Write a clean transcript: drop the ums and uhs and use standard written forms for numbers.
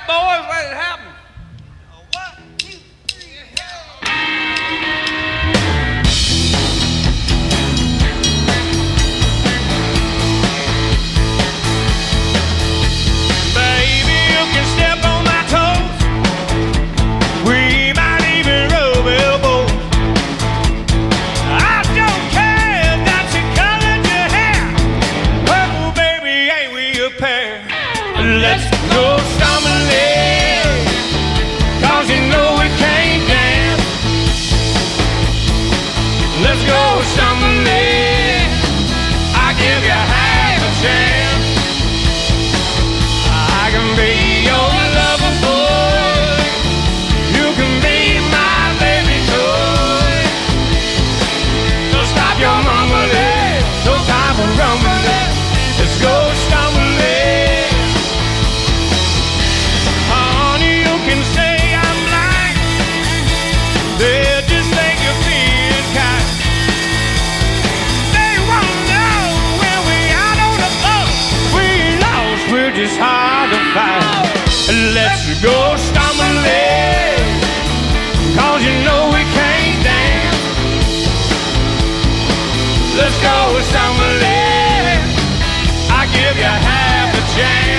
boys, let it happen. Baby, you can step on my toes. We might even rub elbows. I don't care that you colored your hair. Oh, baby, ain't we a pair? Let's go stumbling, 'cause you know we can't dance. Let's go stumbling, I give you half a chance. I can be your lover boy, you can be my baby toy. So stop your mumbling, no time for rumbling. Let's go stumbling. Honey, you can say I'm blind, they'll just think you're being kind. They won't know when we out on the boat. We lost, we're just hard to find. Let's go stumbling, 'cause you know we can't dance. Let's go stumbling, I give you half a chance.